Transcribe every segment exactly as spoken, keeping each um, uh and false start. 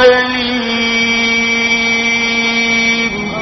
سليم.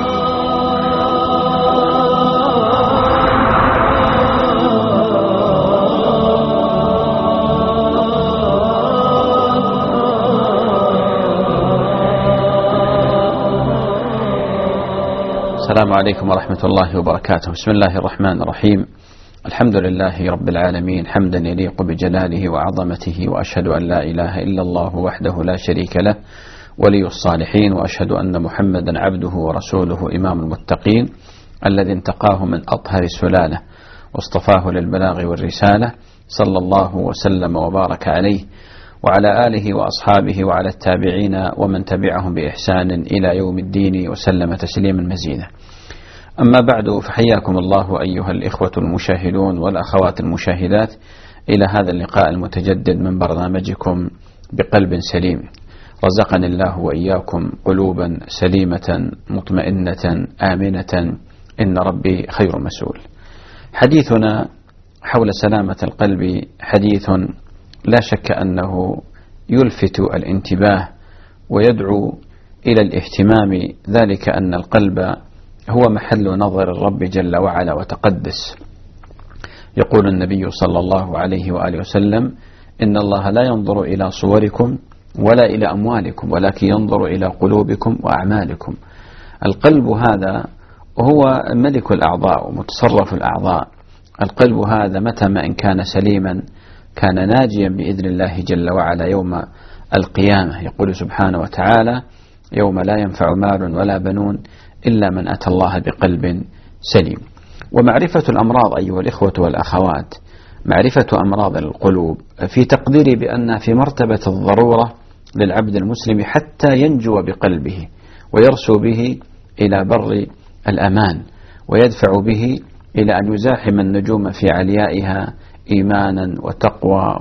السلام عليكم ورحمة الله وبركاته. بسم الله الرحمن الرحيم. الحمد لله رب العالمين حمدا يليق بجلاله وعظمته، وأشهد أن لا إله إلا الله وحده لا شريك له ولي الصالحين، وأشهد أن محمدا عبده ورسوله إمام المتقين الذي انتقاه من أطهر السلالة واصطفاه للبلاغ والرسالة، صلى الله وسلم وبارك عليه وعلى آله وأصحابه وعلى التابعين ومن تبعهم بإحسان إلى يوم الدين وسلم تسليما مزيدا. أما بعد، فحياكم الله أيها الإخوة المشاهدون والأخوات المشاهدات إلى هذا اللقاء المتجدد من برنامجكم بقلب سليم. رزقني الله وإياكم قلوبا سليمة مطمئنة آمنة، إن ربي خير مسؤول. حديثنا حول سلامة القلب حديث لا شك أنه يلفت الانتباه ويدعو إلى الاهتمام، ذلك أن القلب هو محل نظر الرب جل وعلا وتقدس. يقول النبي صلى الله عليه وآله وسلم: إن الله لا ينظر إلى صوركم ولا إلى أموالكم ولكن ينظر إلى قلوبكم وأعمالكم. القلب هذا هو ملك الأعضاء ومتصرف الأعضاء. القلب هذا متى ما إن كان سليما كان ناجيا بإذن الله جل وعلا يوم القيامة. يقول سبحانه وتعالى: يوم لا ينفع مال ولا بنون إلا من أتى الله بقلب سليم. ومعرفة الأمراض أيها الإخوة والأخوات، معرفة أمراض القلوب في تقديري بأنها في مرتبة الضرورة للعبد المسلم حتى ينجو بقلبه ويرسو به إلى بر الأمان، ويدفع به إلى أن يزاحم النجوم في عليائها إيمانا وتقوى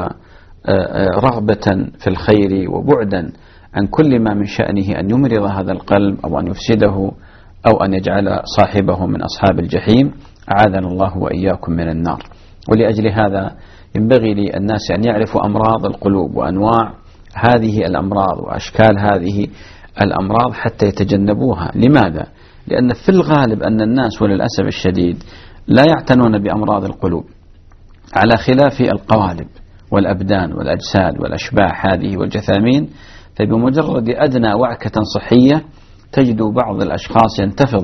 ورغبة في الخير، وبعدا عن كل ما من شأنه أن يمرض هذا القلب أو أن يفسده أو أن يجعل صاحبه من أصحاب الجحيم، أعاذنا الله وإياكم من النار. ولأجل هذا ينبغي للناس أن يعرفوا أمراض القلوب وأنواع هذه الأمراض وأشكال هذه الأمراض حتى يتجنبوها. لماذا؟ لأن في الغالب أن الناس وللأسف الشديد لا يعتنون بأمراض القلوب، على خلاف القوالب والأبدان والأجساد والأشباح هذه والجثامين. فبمجرد أدنى وعكة صحية تجد بعض الأشخاص ينتفض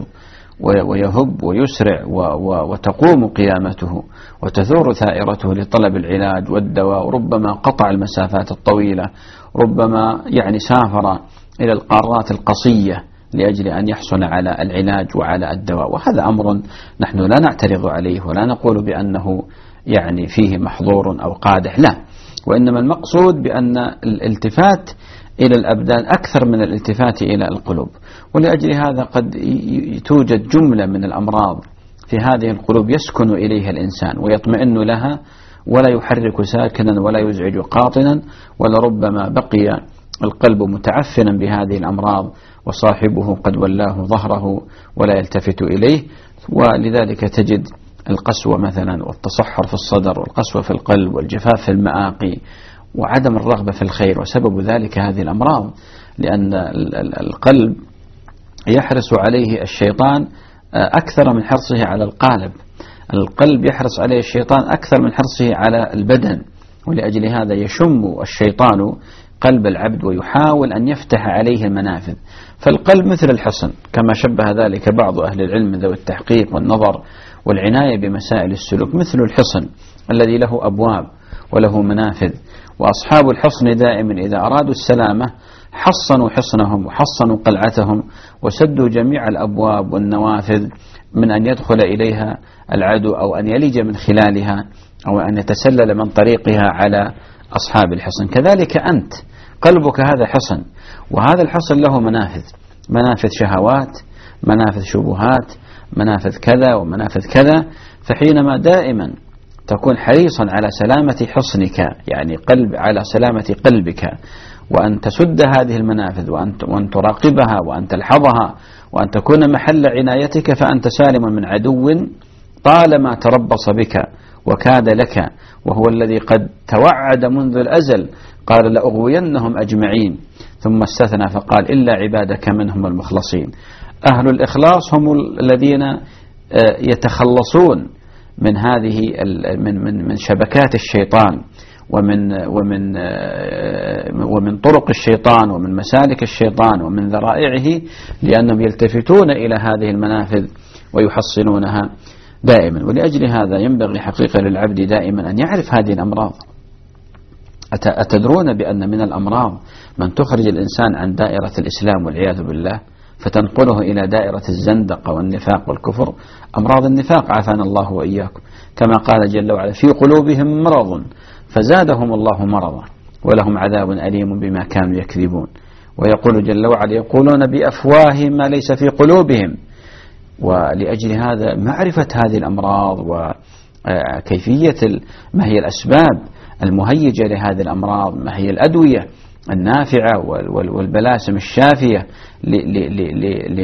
ويهب ويسرع وتقوم قيامته وتثور ثائرته لطلب العلاج والدواء، وربما قطع المسافات الطويلة، ربما يعني سافر إلى القارات القصية لأجل أن يحصل على العلاج وعلى الدواء. وهذا أمر نحن لا نعترض عليه ولا نقول بأنه يعني فيه محظور أو قادح، لا، وإنما المقصود بأن الالتفات إلى الأبدان أكثر من الالتفات إلى القلوب. ولأجل هذا قد توجد جملة من الأمراض في هذه القلوب يسكن إليها الإنسان ويطمئن لها ولا يحرك ساكنا ولا يزعج قاطنا، ولربما بقي القلب متعفنا بهذه الأمراض وصاحبه قد ولاه ظهره ولا يلتفت إليه. ولذلك تجد القسوة مثلا والتصحر في الصدر والقسوة في القلب والجفاف في المآقي وعدم الرغبة في الخير، وسبب ذلك هذه الأمراض، لأن القلب يحرص عليه الشيطان أكثر من حرصه على القالب. القلب يحرص عليه الشيطان أكثر من حرصه على البدن، ولأجل هذا يشم الشيطان قلب العبد ويحاول أن يفتح عليه المنافذ. فالقلب مثل الحصن، كما شبه ذلك بعض أهل العلم ذوي التحقيق والنظر والعناية بمسائل السلوك، مثل الحصن الذي له أبواب وله منافذ. وأصحاب الحصن دائما إذا أرادوا السلامة حصنوا حصنهم وحصنوا قلعتهم وسدوا جميع الأبواب والنوافذ من أن يدخل إليها العدو أو أن يلج من خلالها أو أن يتسلل من طريقها على أصحاب الحصن. كذلك أنت قلبك هذا حصن، وهذا الحصن له منافذ، منافذ شهوات، منافذ شبهات، منافذ كذا ومنافذ كذا. فحينما دائما تكون حريصا على سلامة حصنك، يعني قلب على سلامة قلبك، وأن تسد هذه المنافذ وأن تراقبها وأن تلحظها وأن تكون محل عنايتك، فأنت سالم من عدو طالما تربص بك وكاد لك، وهو الذي قد توعد منذ الأزل قال لأغوينهم أجمعين. ثم استثنى فقال إلا عبادك منهم المخلصين. أهل الإخلاص هم الذين يتخلصون من هذه من من من شبكات الشيطان ومن ومن ومن طرق الشيطان ومن مسالك الشيطان ومن ذرائعه، لأنهم يلتفتون إلى هذه المنافذ ويحصنونها دائما. ولأجل هذا ينبغي حقيقة للعبد دائما أن يعرف هذه الأمراض. أتدرون بأن من الأمراض من تخرج الإنسان عن دائرة الإسلام والعياذ بالله فتنقله إلى دائرة الزندقة والنفاق والكفر؟ أمراض النفاق عافانا الله وإياكم، كما قال جل وعلا في قلوبهم مرض فزادهم الله مرضا ولهم عذاب أليم بما كانوا يكذبون. ويقول جل وعلا يقولون بأفواههم ما ليس في قلوبهم. ولأجل هذا معرفة هذه الأمراض وكيفية ما هي الأسباب المهيجة لهذه الأمراض، ما هي الأدوية النافعة والبلاسم الشافية ل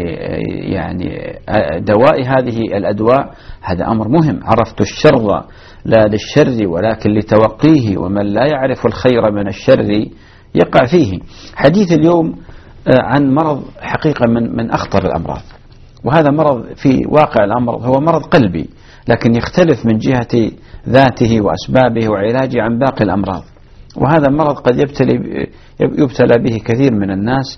يعني دواء هذه الأدواء، هذا أمر مهم. عرفت الشر لا للشر ولكن لتوقيه، ومن لا يعرف الخير من الشر يقع فيه. حديث اليوم عن مرض حقيقة من من أخطر الأمراض، وهذا مرض في واقع الأمر هو مرض قلبي، لكن يختلف من جهة ذاته وأسبابه وعلاجه عن باقي الأمراض. وهذا المرض قد يبتلي يبتلى به كثير من الناس،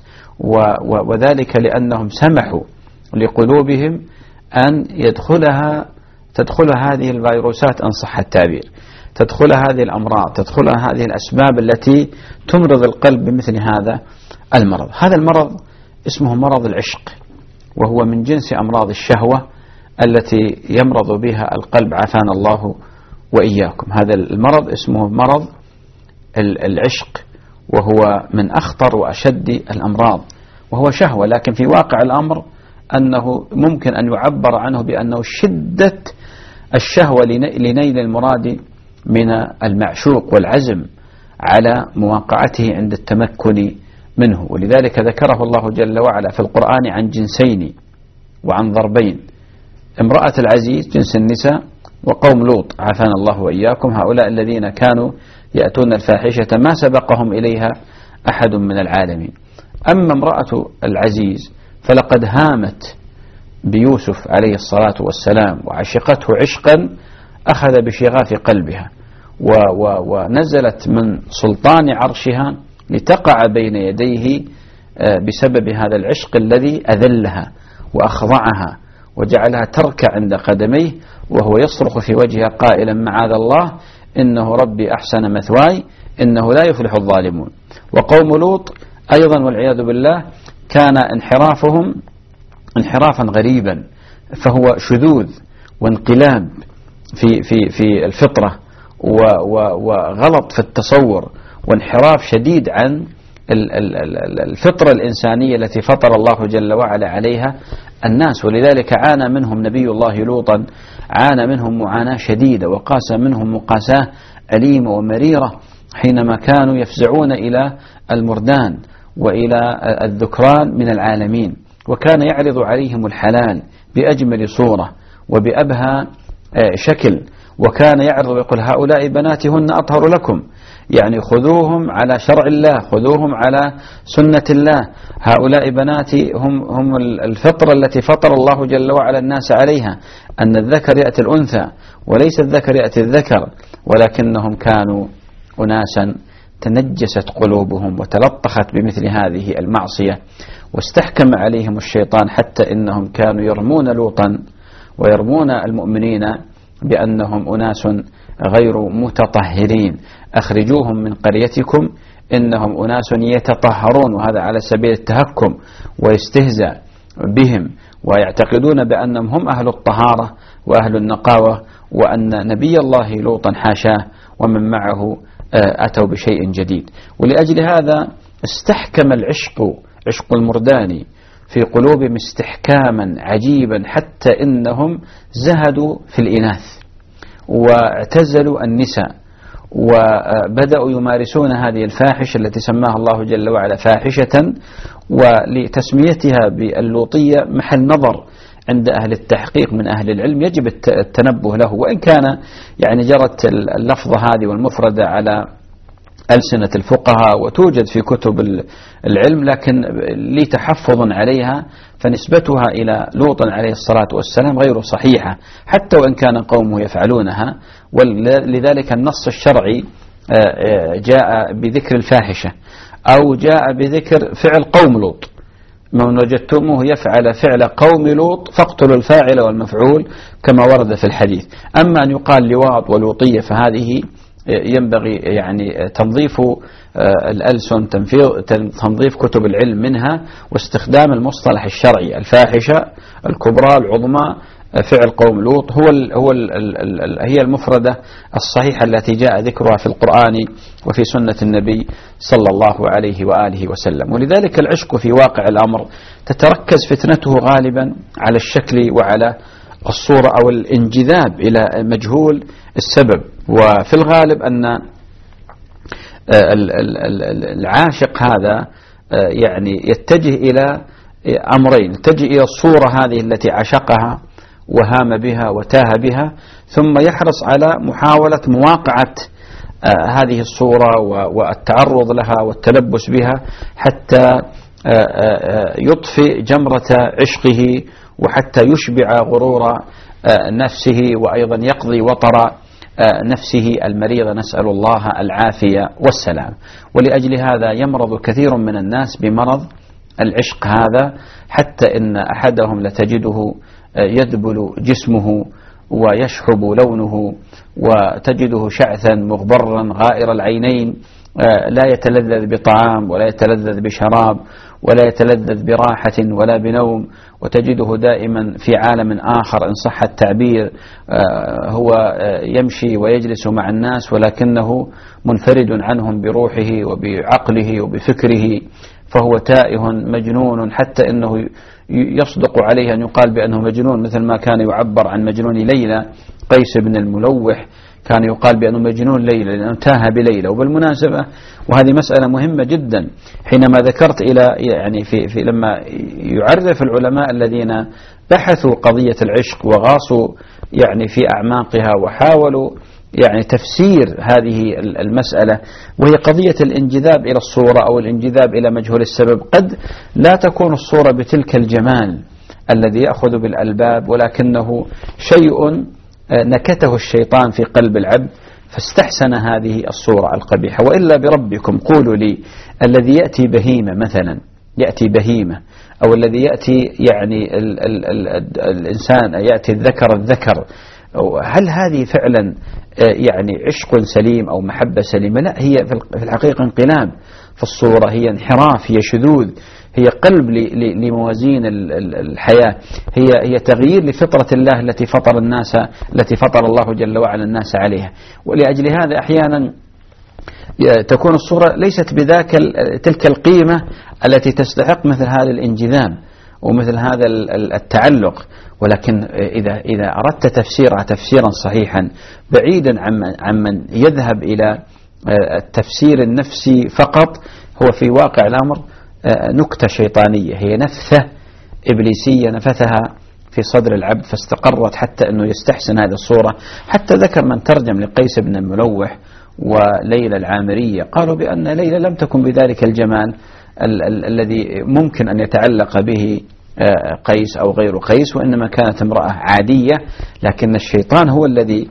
وذلك لأنهم سمحوا لقلوبهم أن يدخلها تدخل هذه الفيروسات إن صح التعبير، تدخل هذه الأمراض، تدخل هذه الأسباب التي تمرض القلب بمثل هذا المرض. هذا المرض اسمه مرض العشق، وهو من جنس أمراض الشهوة التي يمرض بها القلب عافانا الله وإياكم. هذا المرض اسمه مرض العشق، وهو من أخطر وأشد الأمراض، وهو شهوة، لكن في واقع الأمر أنه ممكن أن يعبر عنه بأنه شدة الشهوة لنيل المراد من المعشوق والعزم على مواقعته عند التمكن منه. ولذلك ذكره الله جل وعلا في القرآن عن جنسين وعن ضربين: امرأة العزيز جنس النساء، وقوم لوط عافانا الله وإياكم، هؤلاء الذين كانوا يأتون الفاحشة ما سبقهم إليها أحد من العالمين. أما امرأة العزيز فلقد هامت بيوسف عليه الصلاة والسلام وعشقته عشقا أخذ بشغاف قلبها، و و ونزلت من سلطان عرشها لتقع بين يديه بسبب هذا العشق الذي أذلها وأخضعها وجعلها تركع عند قدميه، وهو يصرخ في وجهها قائلا معاذ الله إنه ربي أحسن مثواي إنه لا يفلح الظالمون. وقوم لوط أيضا والعياذ بالله كان انحرافهم انحرافا غريبا، فهو شذوذ وانقلاب في في في الفطرة وغلط في التصور وانحراف شديد عن الفطرة الإنسانية التي فطر الله جل وعلا عليها الناس. ولذلك عانى منهم نبي الله لوطا، عانى منهم معاناة شديدة وقاس منهم مقاساة أليمة ومريرة حينما كانوا يفزعون إلى المردان وإلى الذكران من العالمين، وكان يعرض عليهم الحلال بأجمل صورة وبأبهى شكل، وكان يعرض ويقول هؤلاء بناتي هن أطهر لكم، يعني خذوهم على شرع الله، خذوهم على سنة الله، هؤلاء بناتي هم هم الفطرة التي فطر الله جل وعلا الناس عليها، أن الذكر يأتي الأنثى وليس الذكر يأتي الذكر. ولكنهم كانوا أناسا تنجست قلوبهم وتلطخت بمثل هذه المعصية، واستحكم عليهم الشيطان حتى إنهم كانوا يرمون لوطا ويرمون المؤمنين بأنهم أناس غير متطهرين، أخرجوهم من قريتكم إنهم أناس يتطهرون، وهذا على سبيل التهكم ويستهزأ بهم، ويعتقدون بأنهم هم أهل الطهارة وأهل النقاوة، وأن نبي الله لوطا حاشاه ومن معه أتوا بشيء جديد. ولأجل هذا استحكم العشق عشق المرداني في قلوبهم استحكاما عجيبا، حتى إنهم زهدوا في الإناث واعتزلوا النساء وبدأوا يمارسون هذه الفاحشة التي سماها الله جل وعلا فاحشة، ولتسميتها باللوطية محل نظر عند أهل التحقيق من أهل العلم يجب التنبه له، وإن كان يعني جرت اللفظة هذه والمفردة على ألسنة الفقهاء وتوجد في كتب العلم، لكن لي تحفظ عليها، فنسبتها إلى لوط عليه الصلاة والسلام غير صحيحة حتى وإن كان قومه يفعلونها. ولذلك النص الشرعي جاء بذكر الفاحشة أو جاء بذكر فعل قوم لوط، من وجدتموه يفعل فعل قوم لوط فاقتلوا الفاعل والمفعول كما ورد في الحديث. أما أن يقال لواط ولوطية فهذه ينبغي يعني تنظيف الألسن، تنظيف كتب العلم منها، واستخدام المصطلح الشرعي. الفاحشة الكبرى العظمى فعل قوم لوط هو ال هو ال ال ال هي المفردة الصحيحة التي جاء ذكرها في القرآن وفي سنة النبي صلى الله عليه وآله وسلم. ولذلك العشق في واقع الأمر تتركز فتنته غالبا على الشكل وعلى الصورة أو الانجذاب إلى مجهول السبب. وفي الغالب أن العاشق هذا يعني يتجه إلى أمرين، يتجه إلى الصورة هذه التي عشقها وهام بها وتاه بها، ثم يحرص على محاولة مواقعة هذه الصورة والتعرض لها والتلبس بها حتى يطفئ جمرة عشقه وحتى يشبع غرور نفسه، وأيضا يقضي وطر نفسه المريضة، نسأل الله العافية والسلام. ولأجل هذا يمرض كثير من الناس بمرض العشق هذا، حتى إن أحدهم لتجده يذبل جسمه ويشحب لونه وتجده شعثا مغبرا غائر العينين، لا يتلذذ بطعام ولا يتلذذ بشراب ولا يتلذذ براحة ولا بنوم، وتجده دائما في عالم آخر إن صح التعبير. هو يمشي ويجلس مع الناس ولكنه منفرد عنهم بروحه وبعقله وبفكره، فهو تائه مجنون، حتى إنه يصدق عليه أن يقال بأنه مجنون، مثل ما كان يعبر عن مجنون ليلى قيس بن الملوح، كان يقال بأنه مجنون ليلى لأنه تاه بليلى. وبالمناسبة وهذه مسألة مهمة جدا، حينما ذكرت إلى يعني في, في لما يعرف العلماء الذين بحثوا قضية العشق وغاصوا يعني في أعماقها وحاولوا يعني تفسير هذه المسألة، وهي قضية الانجذاب إلى الصورة أو الانجذاب إلى مجهول السبب. قد لا تكون الصورة بتلك الجمال الذي يأخذ بالألباب، ولكنه شيء نكته الشيطان في قلب العبد فاستحسن هذه الصورة القبيحة. وإلا بربكم قولوا لي الذي يأتي بهيمة مثلا، يأتي بهيمة، أو الذي يأتي يعني ال ال ال الإنسان يأتي الذكر الذكر، هل هذه فعلا يعني عشق سليم أو محبة سليمة؟ لا، هي في الحقيقة انقلاب في الصورة، هي انحراف، هي شذوذ، هي قلب لموازين الحياة، هي هي تغيير لفطرة الله التي فطر الناس التي فطر الله جل وعلا الناس عليها. ولأجل هذا أحيانا تكون الصورة ليست بذاك تلك القيمة التي تستحق مثل هذا الانجذاب ومثل هذا التعلق. ولكن إذا إذا أردت تفسيرها تفسيرا صحيحا بعيدا عن من يذهب إلى التفسير النفسي فقط، هو في واقع الأمر نكتة شيطانية، هي نفثة إبليسية نفثها في صدر العبد فاستقرت حتى أنه يستحسن هذه الصورة. حتى ذكر من ترجم لقيس بن الملوح وليلى العامرية قالوا بأن ليلى لم تكن بذلك الجمال ال ال الذي ممكن أن يتعلق به قيس أو غير قيس، وإنما كانت امرأة عادية، لكن الشيطان هو الذي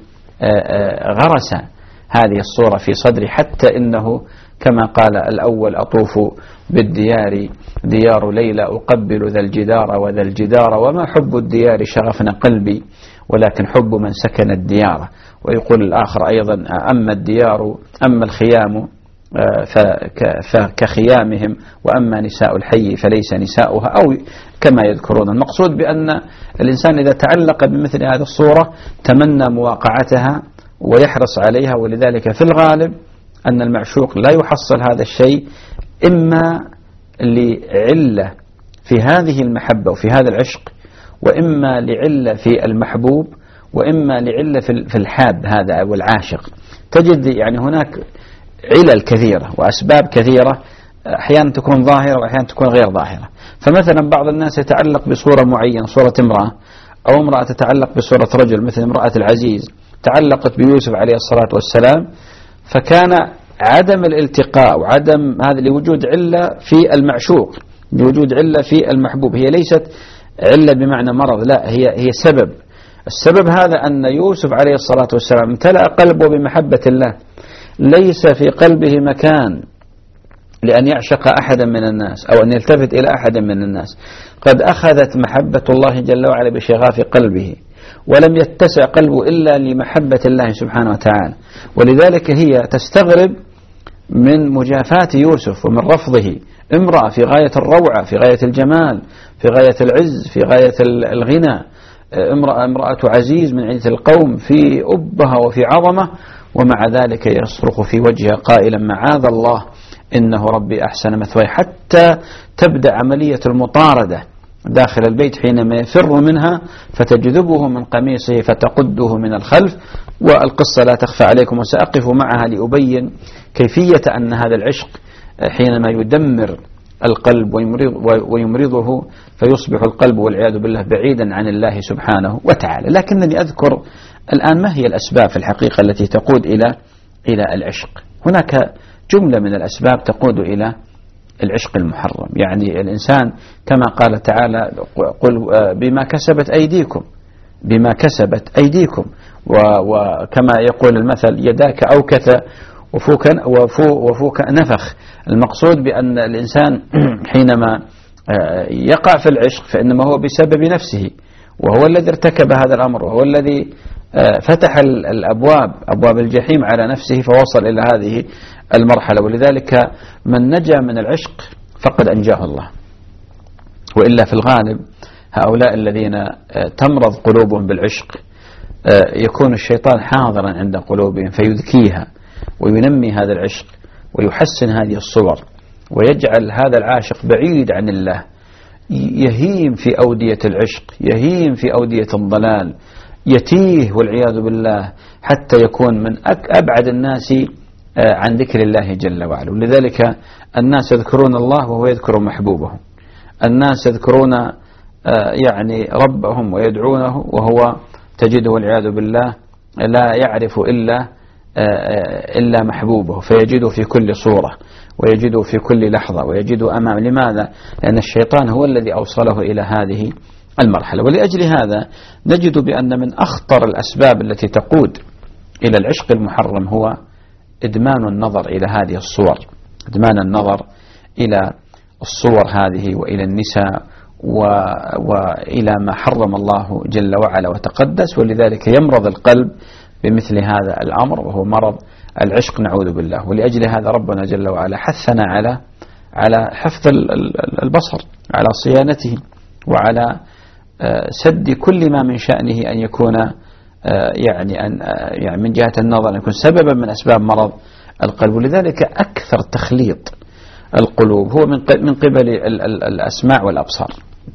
غرس هذه الصورة في صدري، حتى إنه كما قال الأول أطوف بالديار ديار ليلى أقبل ذا الجدار وذا الجدار وما حب الديار شغفنا قلبي ولكن حب من سكن الديار. ويقول الآخر أيضا أما الديار أما الخيام فكخيامهم وأما نساء الحي فليس نساؤها، أو كما يذكرون. المقصود بأن الإنسان إذا تعلق بمثل هذه الصورة تمنى مواقعتها ويحرص عليها. ولذلك في الغالب أن المعشوق لا يحصل هذا الشيء إما لعلة في هذه المحبة وفي هذا العشق، وإما لعلة في المحبوب، وإما لعلة في الحاب هذا أو العاشق. تجد يعني هناك علل كثيرة وأسباب كثيرة، أحيانا تكون ظاهرة وأحيانا تكون غير ظاهرة. فمثلا بعض الناس يتعلق بصورة معينة، صورة امرأة، أو امرأة تتعلق بصورة رجل مثل امرأة العزيز تعلقت بيوسف عليه الصلاة والسلام، فكان عدم الالتقاء وعدم هذا لوجود علة في المعشوق، لوجود علة في المحبوب. هي ليست علة بمعنى مرض، لا، هي هي سبب. السبب هذا أن يوسف عليه الصلاة والسلام امتلأ قلبه بمحبة الله، ليس في قلبه مكان لأن يعشق أحدا من الناس أو أن يلتفت إلى أحد من الناس. قد أخذت محبة الله جل وعلا بشغاف قلبه، ولم يتسع قلبه إلا لمحبة الله سبحانه وتعالى. ولذلك هي تستغرب من مجافاة يوسف ومن رفضه. امرأة في غاية الروعة، في غاية الجمال، في غاية العز، في غاية الغنى، امرأة, امرأة عزيز من عزة القوم، في أبها وفي عظمة، ومع ذلك يصرخ في وجهها قائلا معاذ الله إنه ربي أحسن مثواي، حتى تبدأ عملية المطاردة داخل البيت حينما يفر منها فتجذبه من قميصه فتقده من الخلف. والقصة لا تخفى عليكم، وسأقف معها لأبين كيفية أن هذا العشق حينما يدمر القلب ويمرض ويمرضه فيصبح القلب والعياذ بالله بعيدا عن الله سبحانه وتعالى. لكنني أذكر الآن ما هي الأسباب في الحقيقة التي تقود إلى إلى العشق. هناك جملة من الأسباب تقود إلى العشق المحرم. يعني الإنسان كما قال تعالى قل بما كسبت أيديكم، بما كسبت أيديكم، وكما يقول المثل يداك أوكت وفوك, وفوك نفخ. المقصود بأن الإنسان حينما يقع في العشق فإنما هو بسبب نفسه، وهو الذي ارتكب هذا الأمر، وهو الذي فتح الأبواب أبواب الجحيم على نفسه فوصل إلى هذه المرحلة. ولذلك من نجا من العشق فقد أنجاه الله. وإلا في الغالب هؤلاء الذين تمرض قلوبهم بالعشق يكون الشيطان حاضرا عند قلوبهم فيذكيها وينمي هذا العشق ويحسن هذه الصور ويجعل هذا العاشق بعيد عن الله، يهيم في أودية العشق، يهيم في أودية الضلال، يتيه والعياذ بالله حتى يكون من أبعد الناس عن ذكر الله جل وعلا. ولذلك الناس يذكرون الله وهو يذكر محبوبهم، الناس يذكرون يعني ربهم ويدعونه وهو تجده والعياذ بالله لا يعرف إلا إلا محبوبه، فيجده في كل صورة ويجده في كل لحظة ويجده أمام. لماذا؟ لأن الشيطان هو الذي أوصله إلى هذه المرحلة. ولأجل هذا نجد بأن من أخطر الأسباب التي تقود إلى العشق المحرم هو إدمان النظر إلى هذه الصور، إدمان النظر إلى الصور هذه وإلى النساء وإلى ما حرم الله جل وعلا وتقدس. ولذلك يمرض القلب بمثل هذا الأمر وهو مرض العشق، نعوذ بالله. ولأجل هذا ربنا جل وعلا حثنا على على حفظ البصر، على صيانته، وعلى سد كل ما من شأنه أن يكون يعني أن يعني من جهة النظر أن يكون سببا من أسباب مرض القلب. ولذلك أكثر تخليط القلوب هو من من قبل الأسماع والأبصار.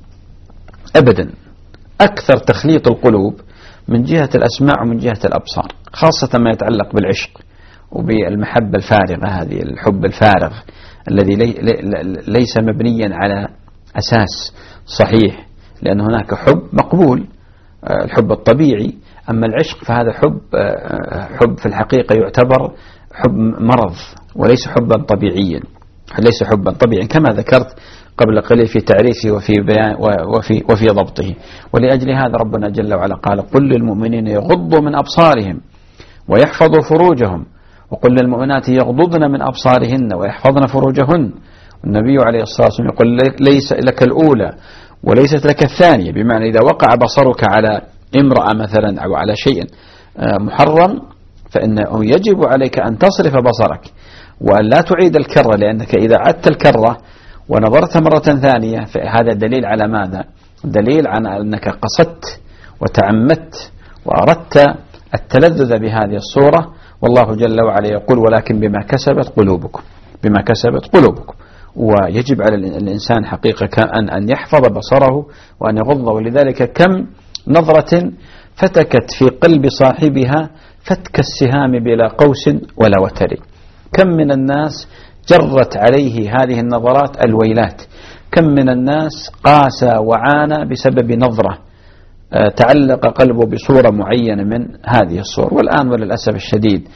أبدا أكثر تخليط القلوب من جهة الأسماع ومن جهة الأبصار، خاصة ما يتعلق بالعشق وبالمحبة الفارغة، هذه الحب الفارغ الذي ليس مبنيا على أساس صحيح، لأن هناك حب مقبول، الحب الطبيعي. أما العشق فهذا حب حب في الحقيقة يعتبر حب مرض وليس حبا طبيعيا، ليس حبا طبيعيا كما ذكرت قبل قليل في تعريفه وفي بيان وفي وفي ضبطه. ولأجل هذا ربنا جل وعلا قال قل للمؤمنين يغضوا من أبصارهم ويحفظوا فروجهم وقل للمؤمنات يغضضن من أبصارهن ويحفظن فروجهن. والنبي عليه الصلاة والسلام يقول ليس لك الأولى وليست لك الثانية، بمعنى إذا وقع بصرك على امرأة مثلا أو على شيء محرم فإنه يجب عليك أن تصرف بصرك وأن لا تعيد الكرة، لأنك إذا عدت الكرة ونظرت مرة ثانية فهذا دليل على ماذا؟ دليل على أنك قصدت وتعمدت وأردت التلذذ بهذه الصورة. والله جل وعلا يقول ولكن بما كسبت قلوبكم، بما كسبت قلوبكم. ويجب على الإنسان حقيقة أن أن يحفظ بصره وأن يغض. ولذلك كم نظرة فتكت في قلب صاحبها فتك السهام بلا قوس ولا وتر. كم من الناس جرت عليه هذه النظرات الويلات، كم من الناس قاسى وعانى بسبب نظرة تعلق قلبه بصورة معينة من هذه الصور. والآن وللأسف الشديد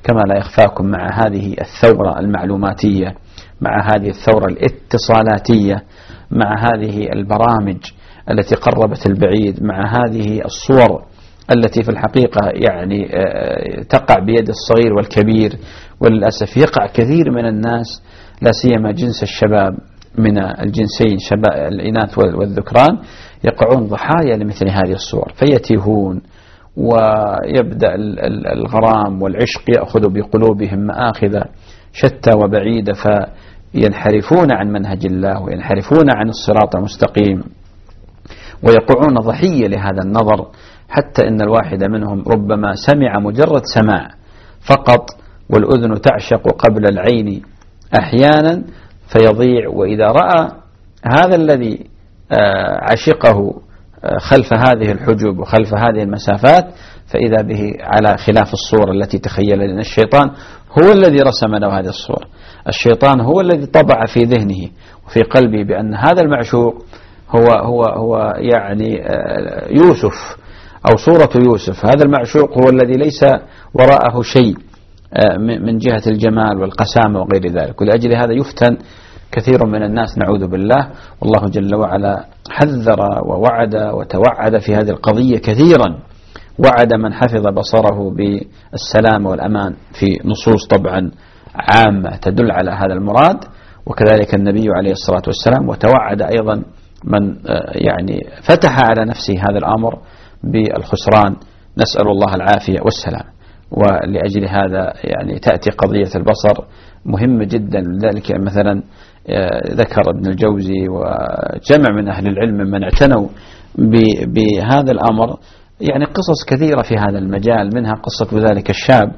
كما لا يخفاكم مع هذه الثورة المعلوماتية، مع هذه الثورة الاتصالاتية، مع هذه البرامج التي قربت البعيد، مع هذه الصور التي في الحقيقة يعني تقع بيد الصغير والكبير، وللأسف يقع كثير من الناس لا سيما جنس الشباب من الجنسين شباب الإناث والذكران يقعون ضحايا لمثل هذه الصور، فيتيهون ويبدأ الغرام والعشق يأخذ بقلوبهم مآخذ شتى وبعيدة، فينحرفون عن منهج الله وينحرفون عن الصراط المستقيم ويقعون ضحية لهذا النظر، حتى إن الواحد منهم ربما سمع مجرد سماع فقط والأذن تعشق قبل العين أحيانا فيضيع، وإذا رأى هذا الذي عشقه خلف هذه الحجب وخلف هذه المسافات فإذا به على خلاف الصورة التي تخيل، لأن الشيطان هو الذي رسم له هذه الصورة، الشيطان هو الذي طبع في ذهنه وفي قلبه بأن هذا المعشوق هو هو هو يعني يوسف أو صورة يوسف، هذا المعشوق هو الذي ليس وراءه شيء من جهة الجمال والقسامة وغير ذلك. ولأجل هذا يفتن كثير من الناس نعوذ بالله، والله جل وعلا حذر ووعد وتوعد في هذه القضية كثيرا، وعد من حفظ بصره بالسلام والأمان في نصوص طبعا عامة تدل على هذا المراد، وكذلك النبي عليه الصلاة والسلام، وتوعد أيضا من يعني فتح على نفسه هذا الأمر بالخسران، نسأل الله العافية والسلام. ولأجل هذا يعني تأتي قضية البصر مهمة جدا، لذلك مثلا ذكر ابن الجوزي وجمع من أهل العلم من اعتنوا بهذا الأمر يعني قصص كثيرة في هذا المجال، منها قصة ذلك الشاب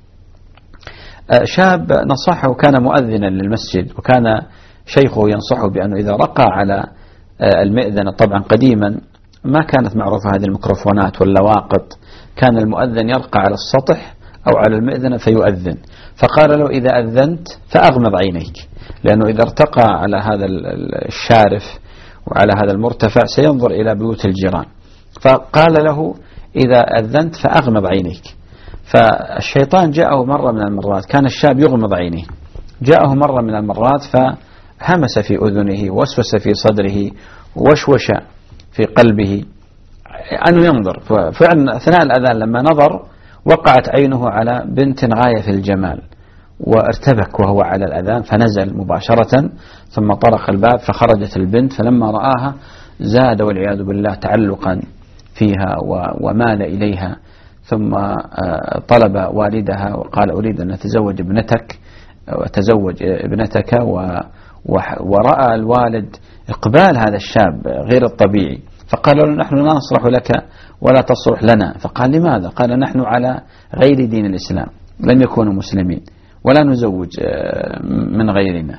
شاب نصحه، كان مؤذنا للمسجد، وكان شيخه ينصحه بأنه إذا رقى على المئذنة، طبعا قديما ما كانت معروفة هذه الميكروفونات واللواقط، كان المؤذن يرقى على السطح أو على المئذنة فيؤذن، فقال له إذا أذنت فأغمض عينيك، لأنه إذا ارتقى على هذا الشارف وعلى هذا المرتفع سينظر إلى بيوت الجيران، فقال له إذا أذنت فأغمض عينيك. فالشيطان جاءه مرة من المرات، كان الشاب يغمض عينيه، جاءه مرة من المرات فهمس في أذنه ووسوس في صدره ووشوش في قلبه أنه ينظر، ففعلا أثناء الأذان لما نظر وقعت عينه على بنت غاية في الجمال، وارتبك وهو على الأذان فنزل مباشرة، ثم طرق الباب فخرجت البنت، فلما رآها زاد والعياذ بالله تعلقا فيها ومال إليها، ثم طلب والدها وقال أريد أن أتزوج ابنتك وتزوج ابنتك، ورأى الوالد إقبال هذا الشاب غير الطبيعي، فقال له نحن لا نصلح لك ولا تصلح لنا. فقال لماذا؟ قال نحن على غير دين الإسلام، لم يكونوا مسلمين ولا نزوج من غيرنا.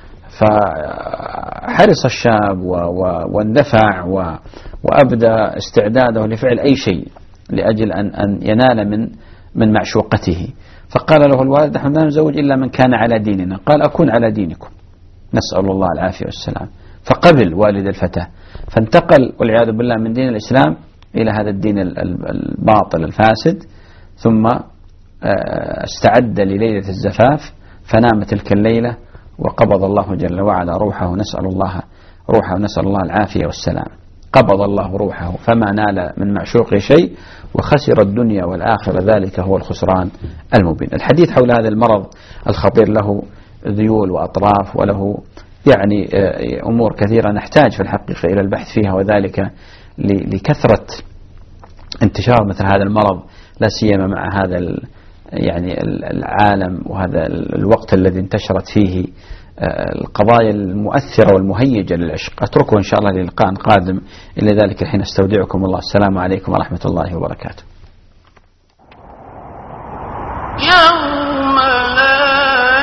فحرص الشاب واندفع وأبدى استعداده لفعل أي شيء لأجل أن أن ينال من من معشوقته. فقال له الوالد نحن لا نزوج إلا من كان على ديننا، قال أكون على دينكم، نسأل الله العافية والسلام. فقبل والد الفتاة، فانتقل والعياذ بالله من دين الإسلام إلى هذا الدين الباطل الفاسد، ثم استعد لليلة الزفاف فنام تلك الليلة وقبض الله جل وعلا روحه، نسأل الله روحه نسأل الله العافية والسلام. قبض الله روحه فما نال من معشوق شيء وخسر الدنيا والآخرة، ذلك هو الخسران المبين. الحديث حول هذا المرض الخطير له ذيول وأطراف، وله يعني أمور كثيرة نحتاج في الحقيقة إلى البحث فيها، وذلك لكثرة انتشار مثل هذا المرض، لا سيما مع هذا يعني العالم وهذا الوقت الذي انتشرت فيه القضايا المؤثرة والمهيجة للعشق. أتركه إن شاء الله للقاء قادم، إلى ذلك الحين استودعكم الله، السلام عليكم ورحمة الله وبركاته. يوم لا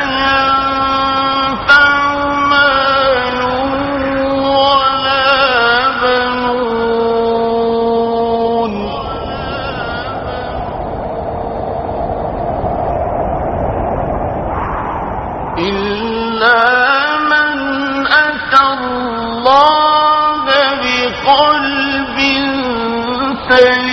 ينفع مال ولا بنون إلا من أتى الله بقلب سليم.